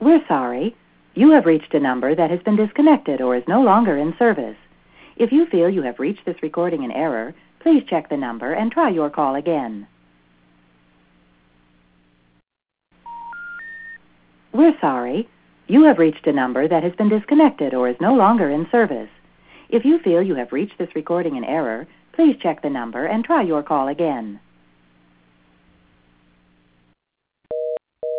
We're sorry. You have reached a number that has been disconnected or is no longer in service. If you feel you have reached this recording in error, please check the number and try your call again. We're sorry. You have reached a number that has been disconnected or is no longer in service. If you feel you have reached this recording in error, please check the number and try your call again.